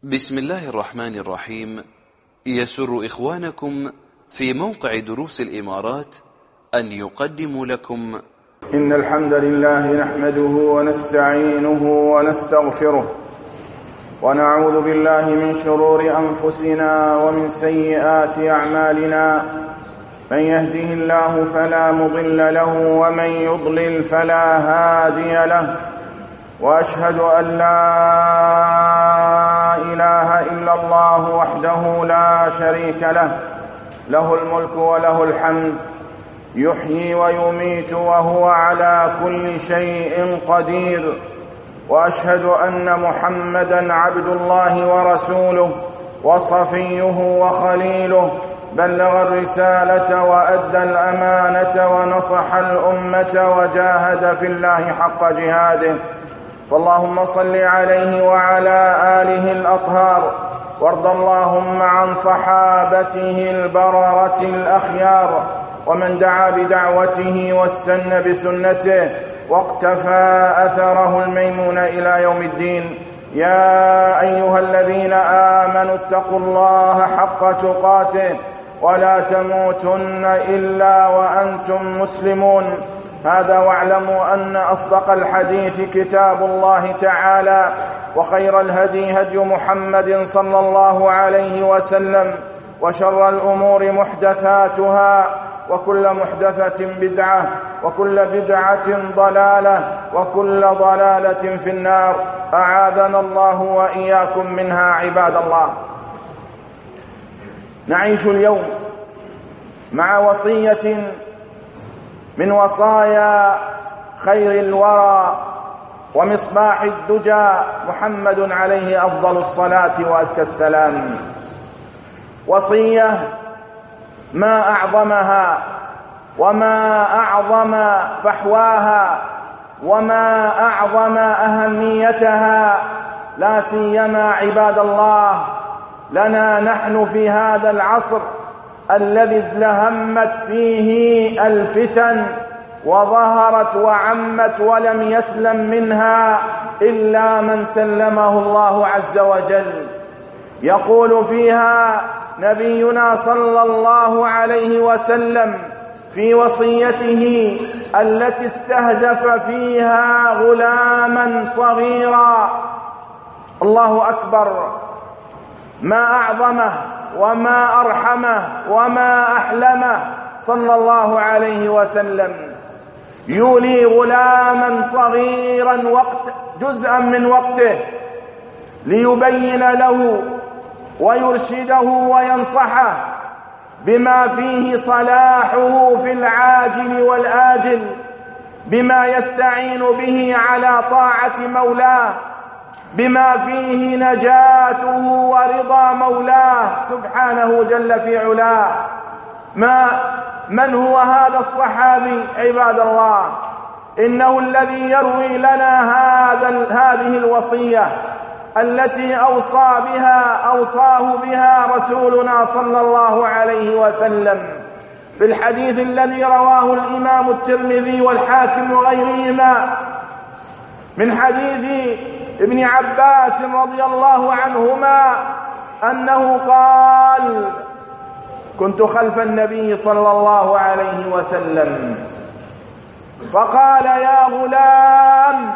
بسم الله الرحمن الرحيم. يسر إخوانكم في موقع دروس الإمارات أن يقدموا لكم إن الحمد لله نحمده ونستعينه ونستغفره ونعوذ بالله من شرور أنفسنا ومن سيئات أعمالنا. من يهده الله فلا مضل له ومن يضلل فلا هادي له، وأشهد أن لا إله إلا الله وحده لا شريك له، له الملك وله الحمد، يحيي ويميت وهو على كل شيء قدير. وأشهد أن محمدًا عبد الله ورسوله وصفيه وخليله، بلغ الرسالة وأدى الأمانة ونصح الأمة وجاهد في الله حق جهاده. فاللهم صل عليه وعلى آله الأطهار، وارض اللهم عن صحابته البررة الأخيار، ومن دعا بدعوته واستنى بسنته واقتفى أثره الميمون إلى يوم الدين. يا أيها الذين آمنوا اتقوا الله حق تقاته ولا تموتن إلا وأنتم مسلمون. هذا واعلموا أن أصدق الحديث كتاب الله تعالى، وخير الهدي هدي محمد صلى الله عليه وسلم، وشر الأمور محدثاتها، وكل محدثة بدعة، وكل بدعة ضلالة، وكل ضلالة في النار. أعاذنا الله وإياكم منها عباد الله. نعيش اليوم مع وصية من وصايا خير الورى ومصباح الدجى محمد عليه أفضل الصلاة وأزكى السلام. وصية ما أعظمها وما أعظم فحواها وما أعظم أهميتها، لا سيما عباد الله لنا نحن في هذا العصر الذي ازدهمت فيه الفتن وظهرت وعمت ولم يسلم منها إلا من سلمه الله عز وجل. يقول فيها نبينا صلى الله عليه وسلم في وصيته التي استهدف فيها غلاما صغيرا: الله أكبر، ما أعظمه وما أرحمه وما أحلمه صلى الله عليه وسلم. يولي غلاما صغيرا جزءا من وقته ليبين له ويرشده وينصحه بما فيه صلاحه في العاجل والآجل، بما يستعين به على طاعة مولاه، بما فيه نجاته ورضا مولاه سبحانه جل في علاه. من هو هذا الصحابي عباد الله؟ إنه الذي يروي لنا هذه الوصية التي أوصاه بها رسولنا صلى الله عليه وسلم في الحديث الذي رواه الإمام الترمذي والحاكم وغيرهما من حديث ابن عباس رضي الله عنهما أنه قال: كنت خلف النبي صلى الله عليه وسلم فقال: يا غلام.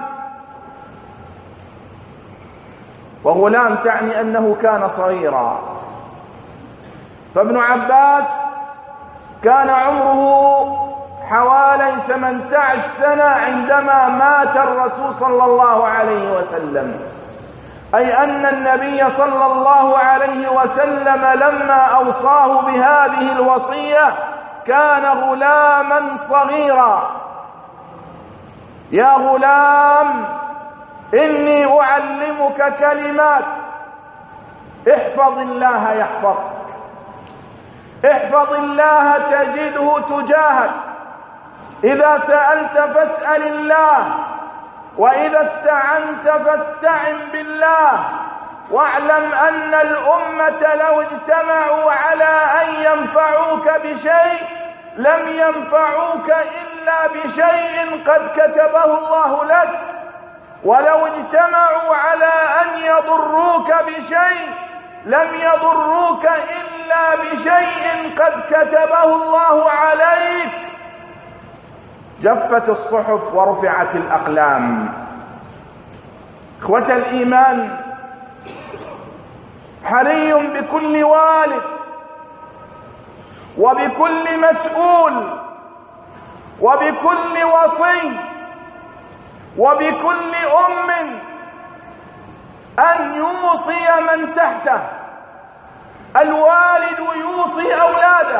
وغلام تعني أنه كان صغيرا، فابن عباس كان عمره حوالي 18 سنة عندما مات الرسول صلى الله عليه وسلم، أي أن النبي صلى الله عليه وسلم لما أوصاه بهذه الوصية كان غلاما صغيرا. يا غلام، إني أعلمك كلمات، احفظ الله يحفظك، احفظ الله تجده تجاهك، إذا سألت فاسأل الله، وإذا استعنت فاستعن بالله، واعلم أن الأمة لو اجتمعوا على أن ينفعوك بشيء لم ينفعوك إلا بشيء قد كتبه الله لك، ولو اجتمعوا على أن يضروك بشيء لم يضروك إلا بشيء قد كتبه الله عليك. جفت الصحف ورفعت الأقلام. إخوة الإيمان، حري بكل والد وبكل مسؤول وبكل وصي وبكل أم أن يوصي من تحته. الوالد يوصي أولاده،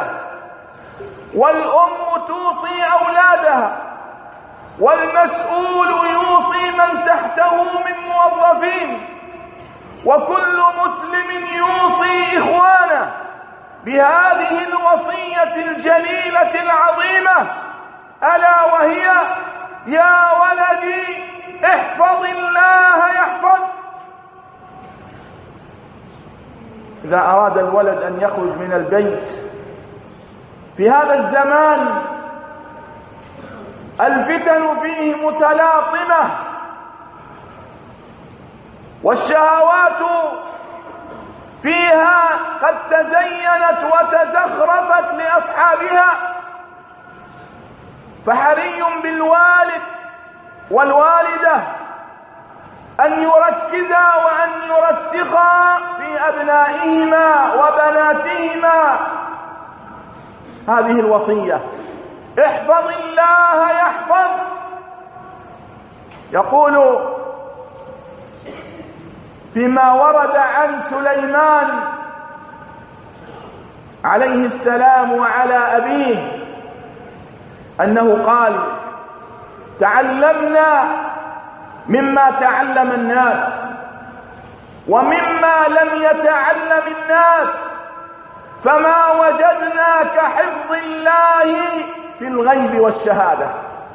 والأم توصي أولادها، والمسؤول يوصي من تحته من موظفين، وكل مسلم يوصي إخوانه بهذه الوصية الجليلة العظيمة، ألا وهي: يا ولدي احفظ الله يحفظ. إذا أراد الولد أن يخرج من البيت في هذا الزمان الفتن فيه متلاطمة، والشهوات فيها قد تزينت وتزخرفت لأصحابها، فحري بالوالد والوالدة أن يركزا وأن يرسخا في أبنائهما وبناتهما هذه الوصية: احفظ الله يحفظ. يقول فيما ورد عن سليمان عليه السلام وعلى أبيه أنه قال: تعلمنا مما تعلم الناس ومما لم يتعلم الناس، فما وجدنا كحفظ الله في الغيب والشهادة.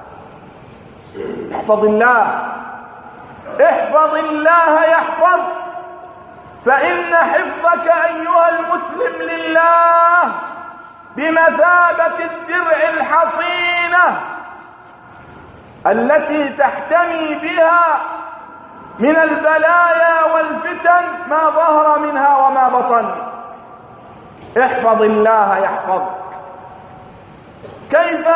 احفظ الله، احفظ الله يحفظ، فإن حفظك أيها المسلم لله بمثابة الدرع الحصينة التي تحتمي بها من البلايا والفتن ما ظهر منها وما بطن. احفظ الله يحفظك. كيف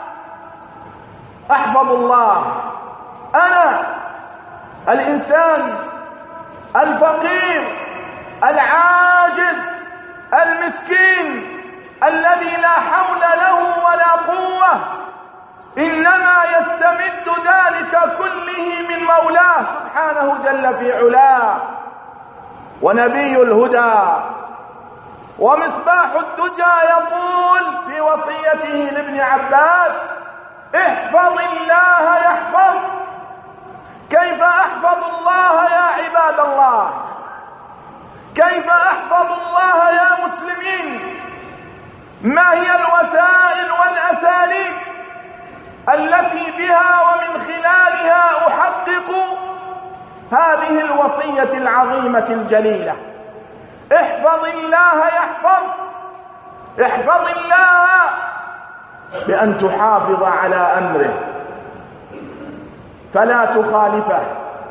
أحفظ الله؟ أنا الإنسان الفقير العاجز المسكين الذي لا حول له ولا قوة، إنما يستمد ذلك كله من مولاه سبحانه جل في علاه. ونبي الهدى ومصباح الدجى يقول في وصيته لابن عباس: احفظ الله يحفظ. كيف أحفظ الله يا عباد الله؟ كيف أحفظ الله يا مسلمين؟ ما هي الوسائل والأساليب التي بها ومن خلالها أحقق هذه الوصية العظيمة الجليلة؟ احفظ الله يحفظ. احفظ الله بأن تحافظ على أمره فلا تخالفه،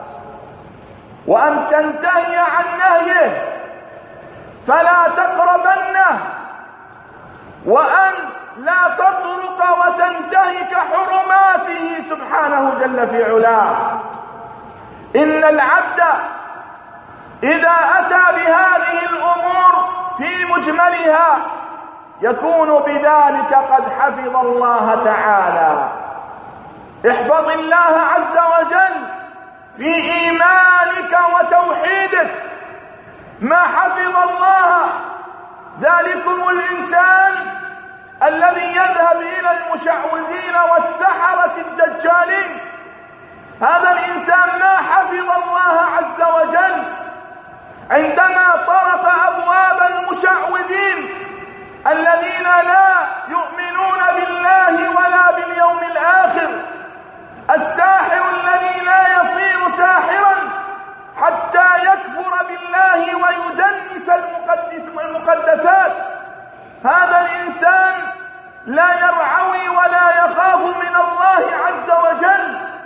وأن تنتهي عن نهيه فلا تقربنه، وأن لا تطرق وتنتهك حرماته سبحانه جل في علاه. إن العبد إذا أتى بهذه الأمور في مجملها يكون بذلك قد حفظ الله تعالى. احفظ الله عز وجل في إيمانك وتوحيدك. ما حفظ الله ذلكم الإنسان الذي يذهب إلى المشعوذين والسحرة الدجالين، هذا الإنسان ما حفظ الله عز وجل. عندما طرق أبواب المشعوذين الذين لا يؤمنون بالله ولا باليوم الآخر، الساحر الذي لا يصير ساحرا حتى يكفر بالله ويدنس المقدسات، هذا الإنسان لا يرعوي ولا يخاف من الله عز وجل،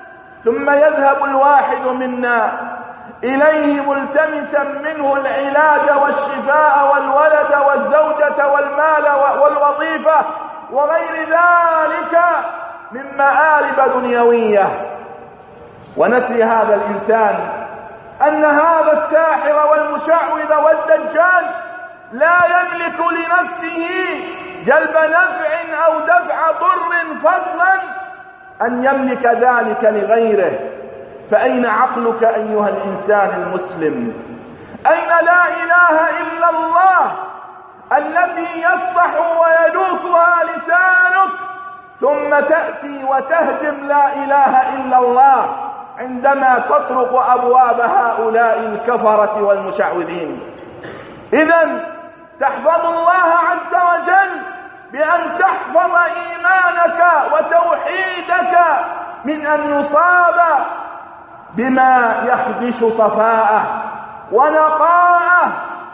ثم يذهب الواحد منا إليه ملتمسا منه العلاج والشفاء والولد والزوجة والمال والوظيفة وغير ذلك من مآرب دنيوية، ونسي هذا الإنسان أن هذا الساحر والمشعوذ والدجال لا يملك لنفسه جلب نفع أو دفع ضر فضلا أن يملك ذلك لغيره. فأين عقلك أيها الإنسان المسلم؟ أين لا إله إلا الله التي يصلح ويلوكها لسانك ثم تأتي وتهدم لا إله إلا الله عندما تطرق أبواب هؤلاء الكفرة والمشعوذين؟ إذن تحفظ الله عز وجل بأن تحفظ إيمانك وتوحيدك من أن يصاب بما يخدش صفاءه ونقاءه،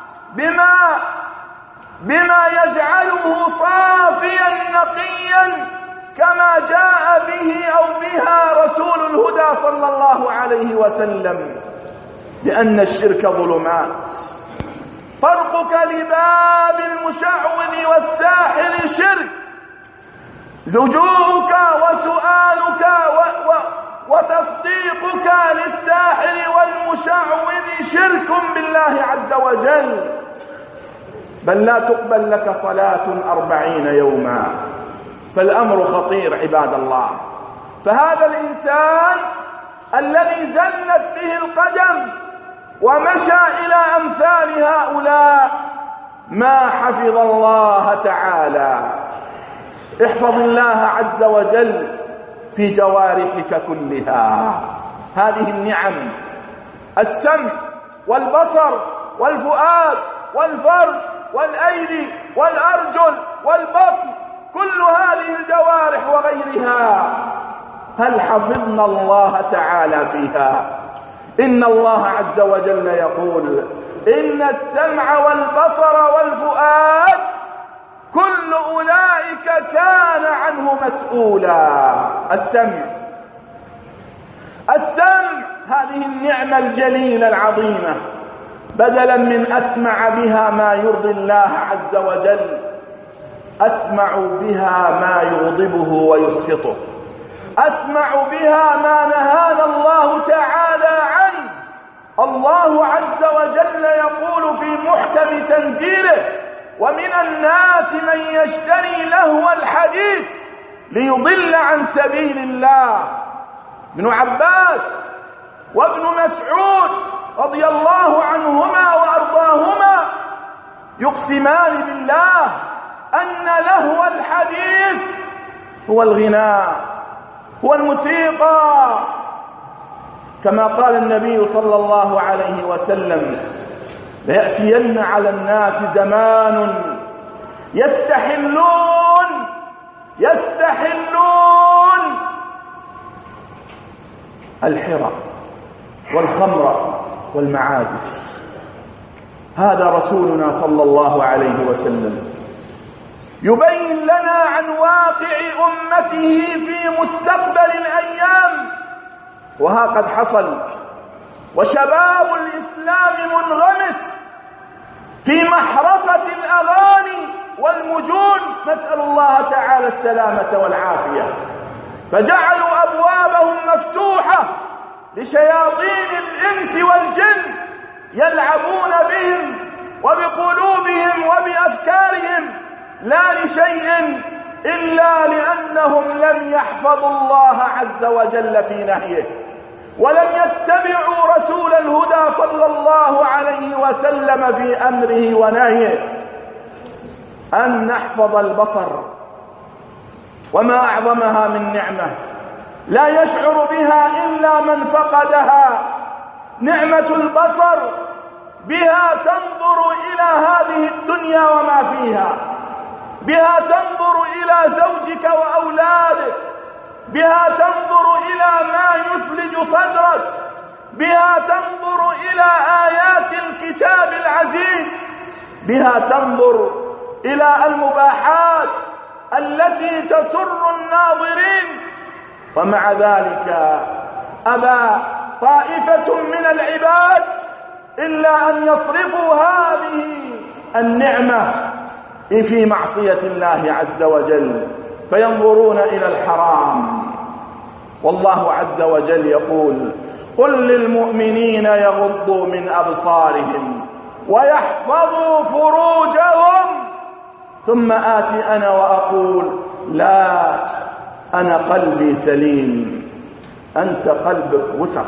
بما يجعله صافيا نقيا كما جاء به أو بها رسول الهدى صلى الله عليه وسلم. لأن الشرك ظلمات، طرقك لباب المشعوذ والساحر شرك، لجوءك وسؤالك وتصديقك للساحر والمشعوذ شرك بالله عز وجل، بل لا تقبل لك صلاة 40 يوما. فالأمر خطير عباد الله. فهذا الإنسان الذي زلت به القدم ومشى إلى أمثال هؤلاء ما حفظ الله تعالى. احفظ الله عز وجل في جوارحك كلها. هذه النعم، السمع والبصر والفؤاد والفرج والأيدي والأرجل والبطن، كل هذه الجوارح وغيرها، هل حفظنا الله تعالى فيها؟ إن الله عز وجل يقول: إن السمع والبصر والفؤاد كل أولئك كان عنه مسؤولا. السمع هذه النعمة الجليلة العظيمة، بدلا من أسمع بها ما يرضي الله عز وجل، أسمع بها ما يغضبه ويسخطه، أسمع بها ما نهانا الله تعالى عنه. الله عز وجل يقول في محكم تنزيله: ومن الناس من يشتري لهو الحديث ليضل عن سبيل الله. ابن عباس وابن مسعود رضي الله عنهما وأرضاهما يقسمان بالله أن لهو الحديث هو الغناء، هو الموسيقى، كما قال النبي صلى الله عليه وسلم: ليأتين على الناس زمان يستحلون الحرى والخمر والمعازف. هذا رسولنا صلى الله عليه وسلم يبين لنا عن واقع أمته في مستقبل الأيام، وها قد حصل، وشباب الإسلام منغمس في محرقة الأغاني والمجون، نسأل الله تعالى السلامة والعافية، فجعلوا أبوابهم مفتوحة لشياطين الإنس والجن يلعبون بهم وبقلوبهم وبأفكارهم، لا لشيء إلا لأنهم لم يحفظوا الله عز وجل في نهيه، ولم يتبعوا رسول الهدى صلى الله عليه وسلم في أمره ونهيه. أن نحفظ البصر، وما أعظمها من نعمة لا يشعر بها إلا من فقدها. نعمة البصر، بها تنظر إلى هذه الدنيا وما فيها، بها تنظر إلى زوجك وأولادك، بها تنظر إلى ما يثلج صدرك، بها تنظر إلى آيات الكتاب العزيز، بها تنظر إلى المباحات التي تسر الناظرين. ومع ذلك أبى طائفة من العباد إلا أن يصرفوا هذه النعمة في معصية الله عز وجل فينظرون إلى الحرام. والله عز وجل يقول: قل للمؤمنين يغضوا من أبصارهم ويحفظوا فروجهم ثم آتي أنا وأقول: لا، أنا قلبي سليم. أنت قلبك وسخ،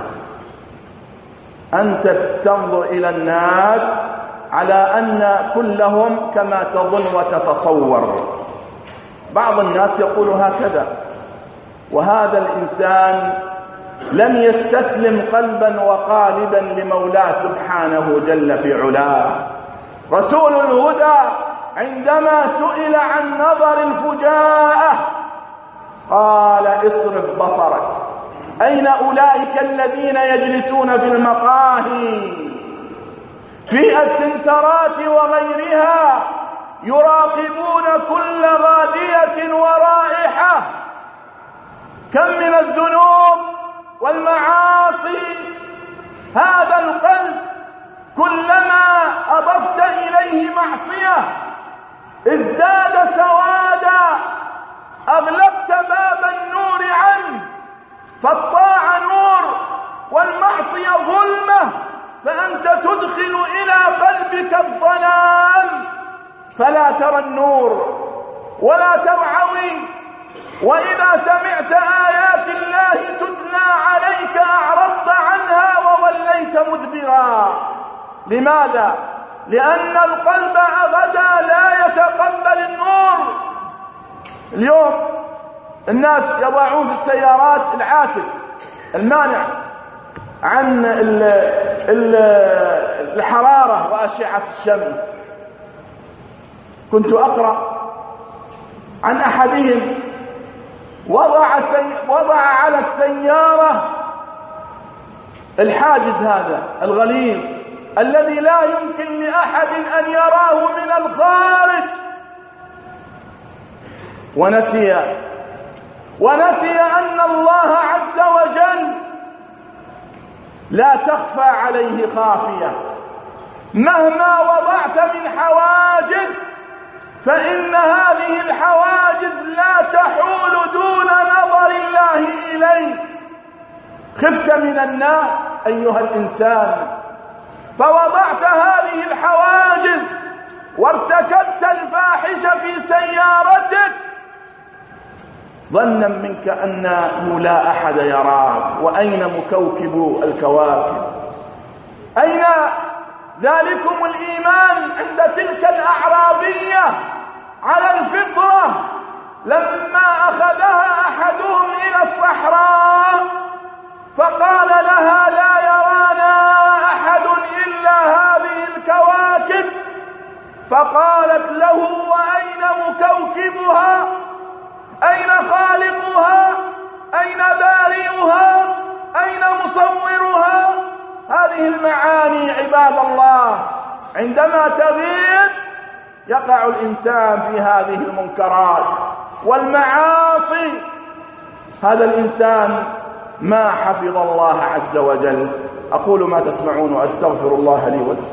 أنت تنظر إلى الناس على أن كلهم كما تظن وتتصور. بعض الناس يقول هكذا، وهذا الإنسان لم يستسلم قلبا وقالبا لمولاه سبحانه جل في علاه. رسول الهدى عندما سئل عن نظر الفجاءة قال: اصرف بصرك، أين أولئك الذين يجلسون في المقاهي في السنترات وغيرها يراقبون كل غادية ورائحة؟ كم من الذنوب والمعاصي. هذا القلب كلما أضفت إليه معصية ازداد سوادا، أغلقت باب النور عنه، فالطاعة نور والمعصية ظلمة، فأنت تدخل إلى قلبك الظلام فلا ترى النور ولا ترعوي. وإذا سمعت آيات الله تتلى عليك أعرضت عنها ووليت مدبرا. لماذا؟ لأن القلب غدا لا يتقبل النور. اليوم الناس يضعون في السيارات العاكس المانع عن الحرارة وأشعة الشمس. كنت أقرأ عن أحدهم وضع على السيارة الحاجز هذا الغليظ الذي لا يمكن لأحد أن يراه من الخارج، ونسي أن الله عز وجل لا تخفى عليه خافية. مهما وضعت من حواجز فإن هذه الحواجز لا تحول دون نظر الله إليك. خفت من الناس أيها الإنسان فوضعت هذه الحواجز وارتكبت الفاحشة في سيارتك ظنا منك أنه لا أحد يراك. وأين مكوكب الكواكب؟ أين ذلكم الإيمان عند تلك الأعرابية على الفطرة لما أخذها أحدهم إلى الصحراء فقال لها: لا يرانا أحد إلا هذه الكواكب. فقالت له: وأين مكوكبها؟ أين خالقها؟ أين بارئها؟ أين مصورها؟ هذه المعاني عباد الله عندما تغيب يقع الإنسان في هذه المنكرات والمعاصي. هذا الإنسان ما حفظ الله عز وجل. أقول ما تسمعون وأستغفر الله لي ولكم.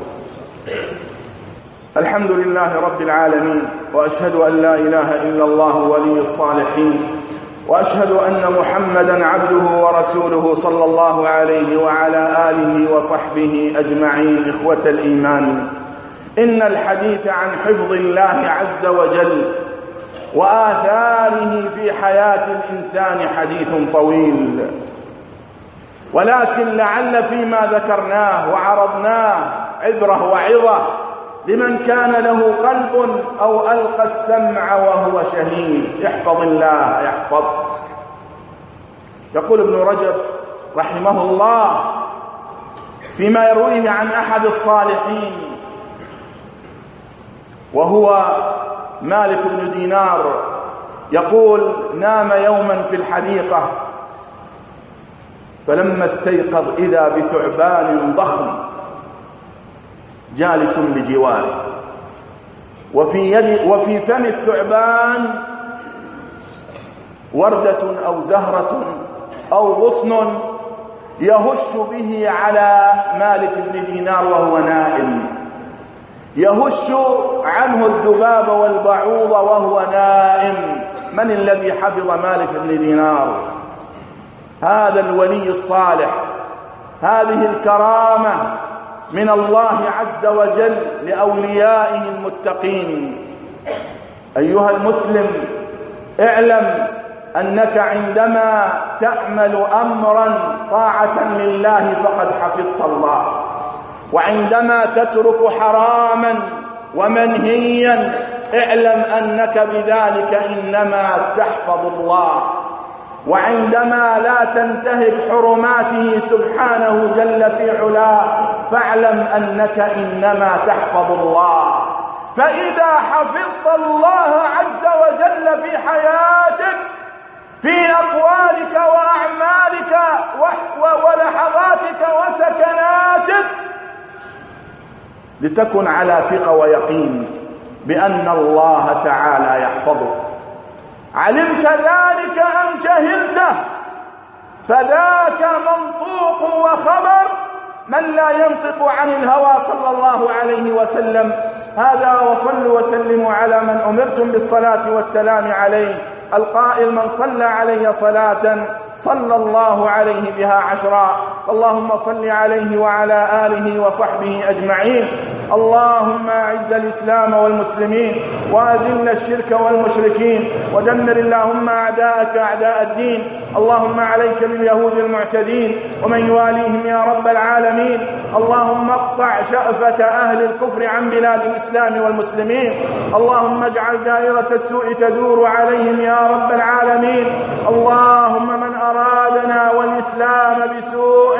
الحمد لله رب العالمين، وأشهد أن لا إله إلا الله ولي الصالحين، وأشهد أن محمدا عبده ورسوله صلى الله عليه وعلى آله وصحبه أجمعين. إخوة الإيمان، إن الحديث عن حفظ الله عز وجل وآثاره في حياة الإنسان حديث طويل، ولكن لعل فيما ذكرناه وعرضناه عبرة وعظة لمن كان له قلب أو ألقى السمع وهو شهيد. احفظ الله يحفظ. يقول ابن رجب رحمه الله فيما يرويه عن أحد الصالحين وهو مالك بن دينار، يقول: نام يوما في الحديقة فلما استيقظ إذا بثعبان ضخم جالس بجواره، وفي فم الثعبان وردة أو زهرة أو غصن يهش به على مالك بن دينار وهو نائم، يهش عنه الذباب والبعوض وهو نائم. من الذي حفظ مالك بن دينار؟ هذا الولي الصالح. هذه الكرامة من الله عز وجل لأوليائه المتقين. أيها المسلم، اعلم أنك عندما تعمل أمرا طاعة لله فقد حفظت الله، وعندما تترك حراما ومنهيا اعلم أنك بذلك إنما تحفظ الله، وعندما لا تنتهك حرماته سبحانه جل في علاه فاعلم أنك إنما تحفظ الله. فإذا حفظت الله عز وجل في حياتك، في أقوالك وأعمالك ولحظاتك وسكناتك، لتكن على ثقة ويقين بأن الله تعالى يحفظك. علمت ذلك أم جهلته فذاك منطوق وخبر من لا ينطق عن الهوى صلى الله عليه وسلم. هذا وصلوا وسلموا على من أمرتم بالصلاة والسلام عليه، القائل من صلى علي صلاة صلى الله عليه بها عشرا. اللهم صل عليه وعلى آله وصحبه أجمعين. اللهم أعز الإسلام والمسلمين وأذل الشرك والمشركين ودمر اللهم أعداءك أعداء الدين. اللهم عليك باليهود المعتدين ومن يواليهم يا رب العالمين. اللهم اقطع شأفة أهل الكفر عن بلاد الإسلام والمسلمين. اللهم اجعل دائرة السوء تدور عليهم يا رب العالمين. اللهم من أرادنا والإسلام بسوء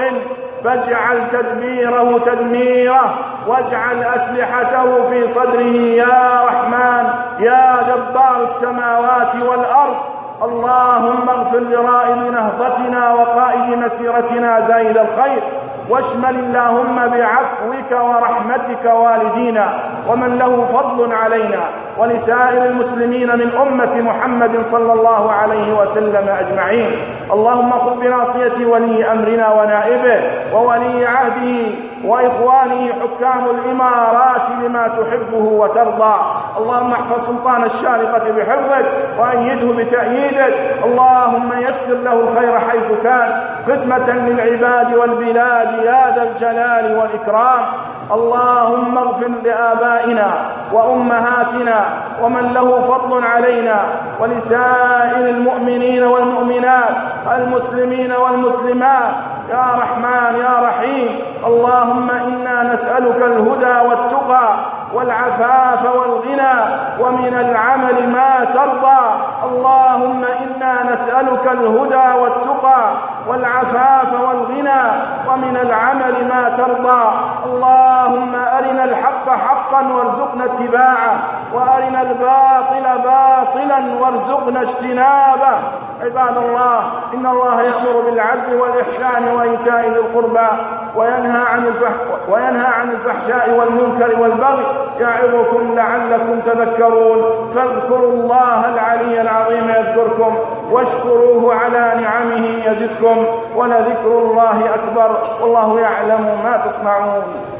فاجعل تدميره تدميره، واجعل أسلحته في صدره يا رحمن يا جبار السماوات والأرض. اللهم اغفر لرائد نهضتنا وقائد مسيرتنا زايد الخير، واشمل اللهم بعفوك ورحمتك والدينا ومن له فضل علينا ولسائر المسلمين من أمة محمد صلى الله عليه وسلم أجمعين. اللهم خذ بناصية ولي أمرنا ونائبه وولي عهده وإخوانه حكام الإمارات لما تحبه وترضى. اللهم احفظ سلطان الشارقة بحفظك وأيده بتأييدك. اللهم يسر له الخير حيث كان خدمة للعباد والبلاد يا ذا الجلال والإكرام. اللهم اغفر لآبائنا وأمهاتنا ومن له فضل علينا ولسائر المؤمنين والمؤمنات المسلمين والمسلمات يا رحمن يا رحيم. اللهم إنا نسألك الهدى والتقى والعفاف والغنى ومن العمل ما ترضى. اللهم إنا نسألك الهدى والتقى والعفاف والغنى ومن العمل ما ترضى. اللهم أرنا الحق حقا وارزقنا اتباعه وأرنا الباطل باطلا وارزقنا اجتنابه. عباد الله، إن الله يأمر بالعدل والإحسان وإيتاء ذي القربى وينهى عن الفحشاء والمنكر والبغي يعظكم لعلكم تذكرون. فاذكروا الله العلي العظيم يذكركم واشكروه على نعمه يزدكم ولذكر الله أكبر والله يعلم ما تصنعون.